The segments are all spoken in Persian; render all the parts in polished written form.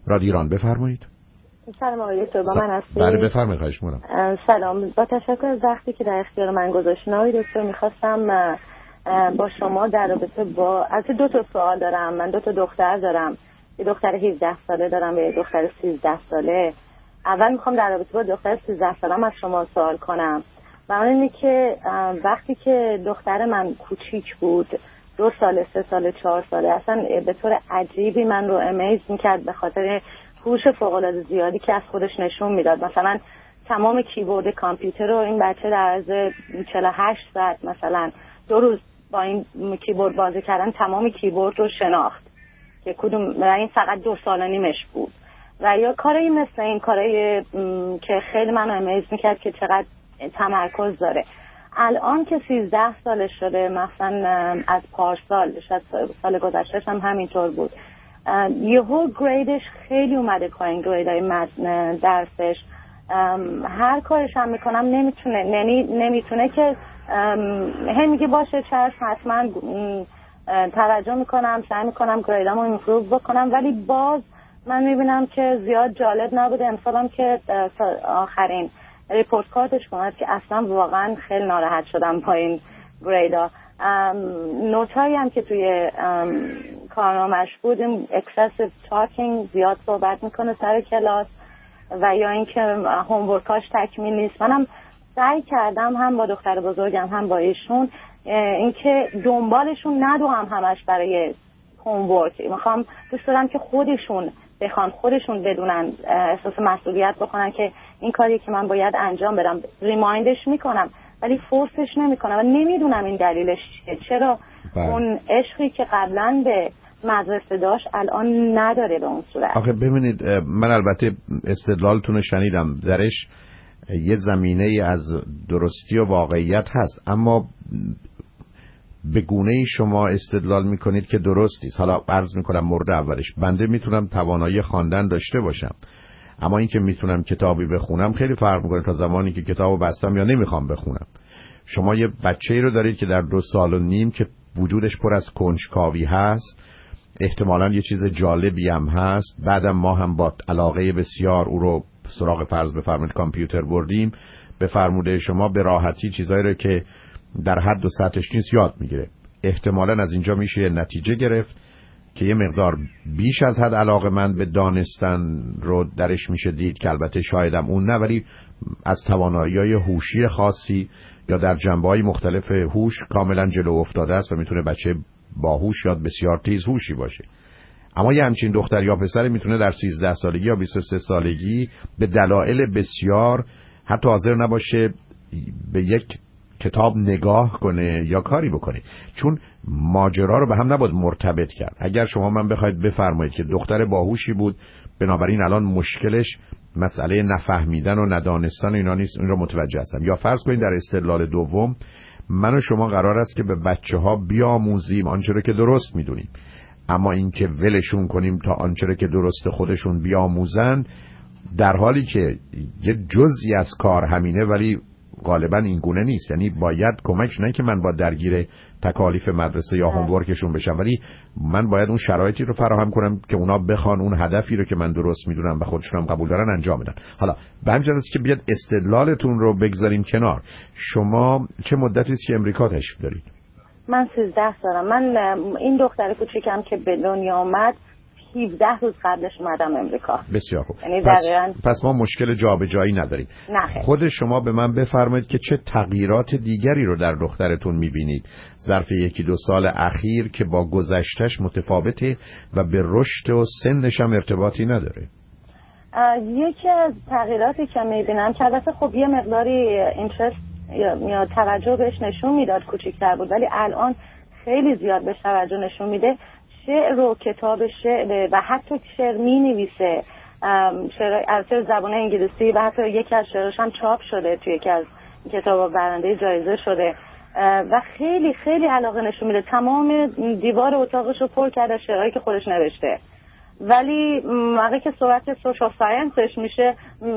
رادیو ایران بفرمایید. سلام آقای دکتر، با من هستید؟ بله بفرمایید، خواهش می‌کنم. سلام، با تشکر از وقتی که در اختیار من گذاشتین آقای دکتر. می‌خواستم با شما در رابطه با از دو تا سوال دارم. من دو تا دختر دارم، یه دختر 17 ساله دارم و یه دختر 13 ساله. اول می‌خوام در رابطه با دختر 13 سالم از شما سوال کنم. و اون اینه که وقتی که دختر من کوچیک بود، 2 ساله، 3 ساله، 4 ساله، اصلا به طور عجیبی من رو امیز می‌کرد به خاطر هوش فوق‌العاده زیادی که از خودش نشون میداد. مثلا تمام کیبورد کامپیوتر رو این بچه در عرض 48 ساعت مثلا 2 روز با این کیبورد بازی کردن تمام کیبورد رو شناخت که کدوم، و این فقط 2 سال و نیمش بود. و یا کاری مثل این کارایی که خیلی منو امیز میکرد که چقدر تمرکز داره. الان که 13 سالش شده، مثلا از پارسال، شاید سال گذشتهش هم همینطور بود، یهو گریدش خیلی اومده پایین، گریدای درسش. هر کارش هم میکنم نمیتونه که هم میگه باشه چشم حتما توجه میکنم، سعی میکنم گریدامو ایمپروو بکنم، ولی باز من میبینم که زیاد جالب نبوده. امسالم که آخرین ریپورت کارتش اومد که اصلا واقعا خیلی ناراحت شدم با این گریدا. نوتایی هم که توی کارنامه‌اش بود، این excessive talking، زیاد صحبت میکنه سر کلاس، و یا اینکه هومورکاش تکمیل نیست. منم سعی کردم هم با دختر بزرگم هم با ایشون اینکه دنبالشون ندوام همش برای هومورک. میخوام، دوست دارم که خودشون بخوان، خودشون بدونن، احساس مسئولیت بکنن که این کاری که من باید انجام بدم. ریمایندش میکنم ولی فورسش نمیکنم و نمیدونم این دلیلش چیه. چرا اون عشقی که قبلا به مدرسه داشت الان نداره به اون صورت. آخه ببینید، من البته استدلالتون رو شنیدم، درش یه زمینه از درستی و واقعیت هست، اما به گونه‌ای شما استدلال میکنید که درست نیست. حالا عرض میکنم مورد اولش، بنده میتونم توانایی خواندن داشته باشم، اما این که میتونم کتابی بخونم خیلی فرق میکنه تا زمانی که کتابو بستم یا نمیخوام بخونم. شما یه بچه‌ای رو دارید که در 2 سال و نیم که وجودش پر از کنجکاوی هست، احتمالاً یه چیز جالبی هم هست. بعدم ما هم با علاقه بسیار او رو سراغ فرض بفرمایید کامپیوتر بردیم، به فرموده شما به راحتی چیزایی رو که در حد و سطحش نیست یاد میگیره. احتمالاً از اینجا میشه نتیجه گرفت که یه مقدار بیش از حد علاقه من به دانستن رو درش میشه دید، که البته شایدم اون نه، ولی از توانایی‌های هوشی خاصی یا در جنبه‌های مختلف هوش کاملا جلو افتاده است و میتونه بچه باهوش یا بسیار تیز هوشی باشه. اما یه همچین دختر یا پسر میتونه در 13 سالگی یا 23 سالگی به دلایل بسیار حتی حاضر نباشه به یک کتاب نگاه کنه یا کاری بکنه، چون ماجرا رو به هم نباید مرتبط کرد. اگر شما من بخواید بفرمایید که دختر باهوشی بود، بنابراین الان مشکلش مسئله نفهمیدن و ندانستن و اینا نیست، این رو متوجه هستم. یا فرض کنید در استدلال دوم من و شما قرار است که به بچه‌ها بیاموزیم آنچه رو که درست میدونیم، اما اینکه ولشون کنیم تا آنچه رو که درست خودشون بیاموزن، در حالی که یه جزئی از کار همینه ولی غالبا این گونه نیست. یعنی باید کمکش، نه که من با درگیر تکالیف مدرسه یا هومورکشون بشم، ولی من باید اون شرایطی رو فراهم کنم که اونا بخوان اون هدفی رو که من درست میدونم و خودشون هم قبول دارن انجام بدن. حالا به همین جهت که بیاد استدلالتون رو بگذاریم کنار. شما چه مدتی است که امریکا تشریف دارید؟ من 13 سالم. من این دختر کوچیکم که به دنیا آمد 17 روز قبلش اومدم امریکا. بسیار خوب. یعنی پس ما مشکل جابجایی نداریم. نه. خود شما به من بفرمایید که چه تغییرات دیگری رو در دخترتون میبینید ظرف 1-2 سال اخیر که با گذشتش متفاوته و به رشد و سنش هم ارتباطی نداره؟ یکی از تغییراتی که میبینم که البته خب یه مقداری اینترست یا توجه بهش نشون میداد کوچیک‌تر بود، ولی الان خیلی زیاد بهش توجه نشون میده. شعر و کتاب شعر و حتی شعر مینویسه، شعر از زبان انگلیسی، و حتی یکی از شعرش هم چاپ شده توی یکی از کتاب‌ها، برنده جایزه شده و خیلی خیلی علاقه نشون میده. تمام دیوار اتاقش رو پر کرده شعرهایی که خودش نوشته، ولی موقعی که صحبت سوشال ساینسش میشه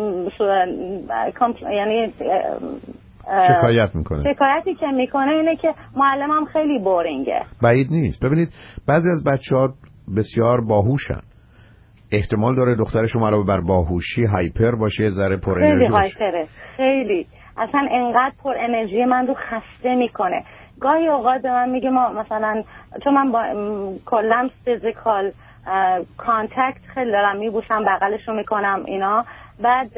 یعنی شکایت میکنه. شکایتی که میکنه اینه که معلمم خیلی بورینگه. بعید نیست. ببینید بعضی از بچه‌ها بسیار باهوشن، احتمال داره دختر شما علاوه بر باهوشی هایپر باشه، ذره پر انرژی خیلی باشه. هایپره، خیلی اصلا انقدر پر انرژی من رو خسته میکنه. گاهی اوقات به من میگه ما مثلا چون من با کلا فیزیکال کانتکت خیلی دارم، میبوسم، بغلش رو میکنم اینا، بعد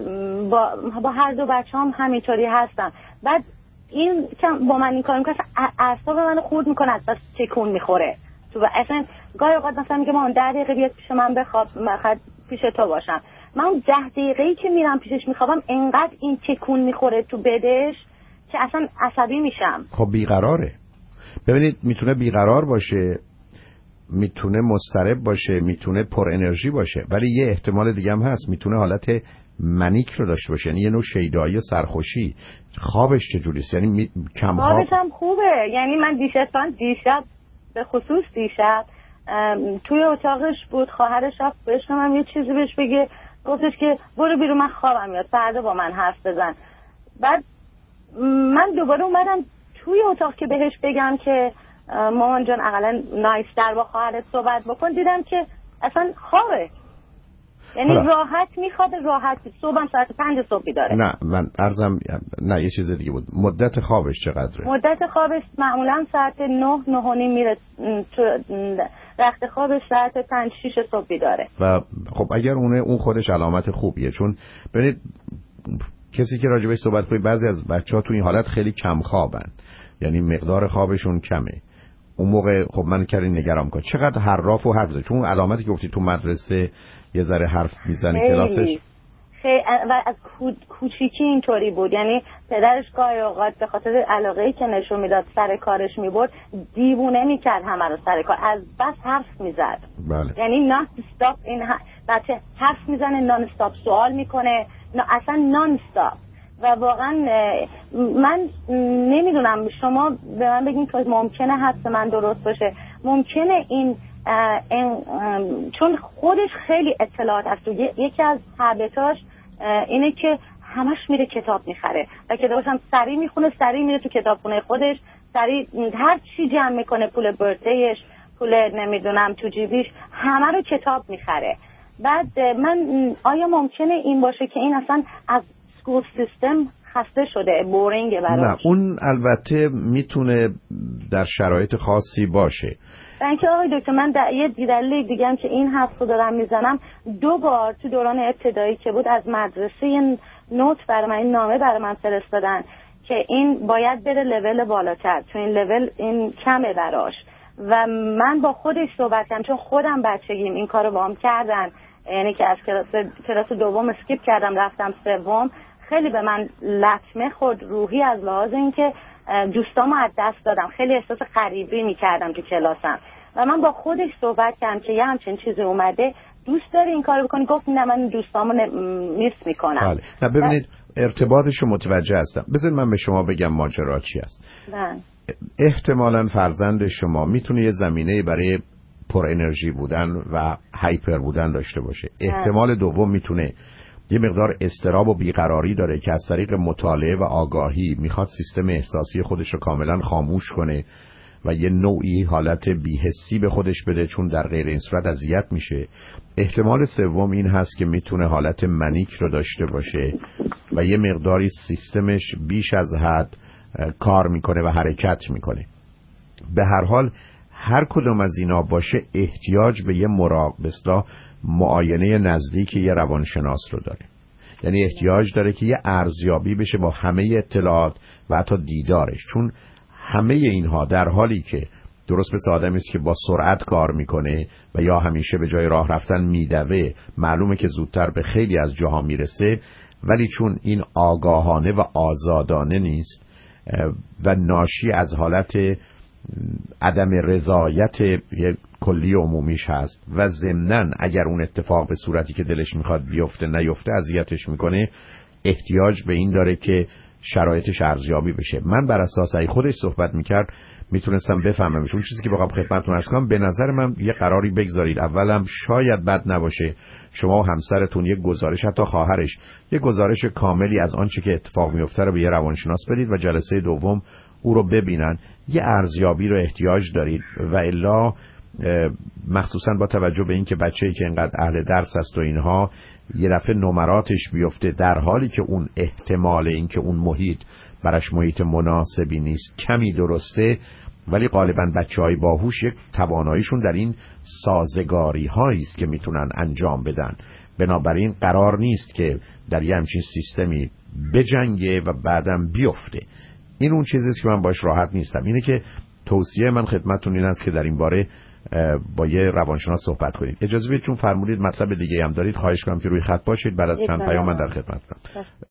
با هر دو بچه‌ام همینطوری هستم. بعد این که با من این کار میکنه اعصاب منو خورد میکنه، از بس تکون میخوره تو. اصلا گاهی اوقات مثلا میگه ما 10 دقیقه بیاد پیش من بخواب، من پیش تو باشم. من اون 10 دقیقه‌ای که میرم پیشش میخوابم انقدر این تکون میخوره تو بدش که اصلا عصبی میشم. خب بیقراره. ببینید میتونه بیقرار باشه، میتونه مضطرب باشه، میتونه پر انرژی باشه، ولی یه احتمال دیگه هم هست، میتونه حالت منیک رو داشته باشه، یعنی یه نوع شیدایی و سرخوشی. خوابش چجوریست؟ یعنی کم خواب؟ خوابش هم خوبه. یعنی من دیشب به خصوص دیشب توی اتاقش بود، خواهرش رفت بهش من یه چیزی بهش بگه، گفتش که برو بیرون من خوابم میاد، فردا با من حرف بزن. بعد من دوباره اومدم توی اتاق که بهش بگم که مامان جان اقلا نایستر با خواهرت صحبت بکن، دیدم که اصلا خوابه. یعنی راحت میخواد، راحت صبحم ساعت 5 صبح بیداره. نه من عرضم نه یه چیز دیگه بود. مدت خوابش چقدره؟ مدت خوابش معمولا ساعت 9 و نیم میره رخت خوابش، ساعت 5 6 صبح بیداره. و خب اگر اون خودش علامت خوبیه، چون ببینید کسی که راجبش صحبت کنید بعضی از بچه‌ها تو این حالت خیلی کم خوابن، یعنی مقدار خوابشون کمه. اون موقع خب من کردین نگران میکنم چقدر حراف و حرف زده، چون علامتی که گفتی تو مدرسه یه ذره حرف میزنه کلاسش و از کوچیکی اینطوری بود. یعنی پدرش گاهی اوقات به خاطر علاقه‌ای که نشون میداد سر کارش میبرد، دیوونه میکرد همه رو سر کار، از بس حرف میزد. بله. یعنی نان استاپ این بچه حرف میزنه، نان استاپ سوال میکنه، اصلا نان استاپ. و واقعا من نمیدونم، شما به من بگین که ممکنه حدس من درست باشه، ممکنه این چون خودش خیلی اطلاعات هست، یکی از هابیتاش اینه که همش میره کتاب میخره و کتابش هم سریع میخونه، سریع میره تو کتابخونه خودش، سریع هر چی جمع میکنه، پول برتهش، پول نمیدونم تو جیبیش، همه رو کتاب میخره. بعد من آیا ممکنه این باشه که این اصلا از سکول سیستم خسته شده، بورینگه براش؟ نه اون البته میتونه در شرایط خاصی باشه. اینکه آقای دکتر من یه دلیل دیگه هم که این حرف رو دارم میزنم، 2 بار تو دوران ابتدایی که بود از مدرسه این نوت برای من، این نامه برای من فرستادن که این باید بره لول بالاتر، چون این لول این کمه براش. و من با خودش صحبت کردم، چون خودم بچگیم این کارو باهم کردن، یعنی که از کلاس دوم اسکیپ کردم رفتم سوم، خیلی به من لطمه خورد روحی، از لحاظ اینکه دوستامو از دست دادم، خیلی احساس غریبی میکردم تو کلاسم. و من با خودش صحبت کردم که یه همچین چیزی اومده، دوست داری این کارو بکنی؟ گفت نه من دوستامو میس میکنم. بله. نه ببینید ارتباطشو متوجه هستم. بذار من به شما بگم ماجرا چی است. احتمالاً فرزند شما میتونه یه زمینه برای پر انرژی بودن و هایپر بودن داشته باشه. احتمال دوم میتونه یه مقدار اضطراب و بیقراری داره که از طریق مطالعه و آگاهی میخواد سیستم احساسی خودش رو کاملا خاموش کنه و یه نوعی حالت بی‌حسی به خودش بده، چون در غیر این صورت اذیت میشه. احتمال سوم این هست که میتونه حالت منیک رو داشته باشه و یه مقداری سیستمش بیش از حد کار میکنه و حرکت میکنه. به هر حال هر کدوم از اینا باشه احتیاج به یه معاینه نزدیک یه روانشناس رو داره. یعنی احتیاج داره که یه ارزیابی بشه با همه اطلاعات و حتی دیدارش، چون همه اینها در حالی که درست مثل آدمی است که با سرعت کار میکنه و یا همیشه به جای راه رفتن میدوه، معلومه که زودتر به خیلی از جاها میرسه، ولی چون این آگاهانه و آزادانه نیست و ناشی از حالت عدم رضایت یه کلی عمومیش هست و ضمناً اگر اون اتفاق به صورتی که دلش میخواد بیفته نیفته اذیتش میکنه، احتیاج به این داره که شرایطش ارزیابی بشه. من بر اساس ای خودش صحبت میکرد میتونستم بفهممش. اون چیزی که بخوام خدمتتون عرض کنم، به نظر من یه قراری بگذارید. اولم شاید بد نباشه شما و همسرتون یه گزارش، حتی خواهرش، یه گزارش کاملی از آنچه که اتفاق میفته رو به یه روانشناس بدید و جلسه دوم او رو ببینن. یه ارزیابی رو احتیاج دارید و الا مخصوصا با توجه به اینکه بچه‌ای که اینقدر اهل درس است و اینها یه دفعه نمراتش بیفته، در حالی که اون احتمال اینکه اون محیط براش محیط مناسبی نیست کمی درسته، ولی غالبا بچه‌های باهوش یک تواناییشون در این سازگاری هایی است که میتونن انجام بدن. بنابراین قرار نیست که در یه همچین سیستمی بجنگه و بعدم بیفته. این اون چیزی است که من باش راحت نیستم. اینه که توصیه من خدمتتون این است که در این باره با یه روانشناس صحبت کنید. اجازه بدید چون فرمودید مطلب دیگه هم دارید، خواهش کنم که روی خط باشید، بعد از چند پیام من در خدمتتونم.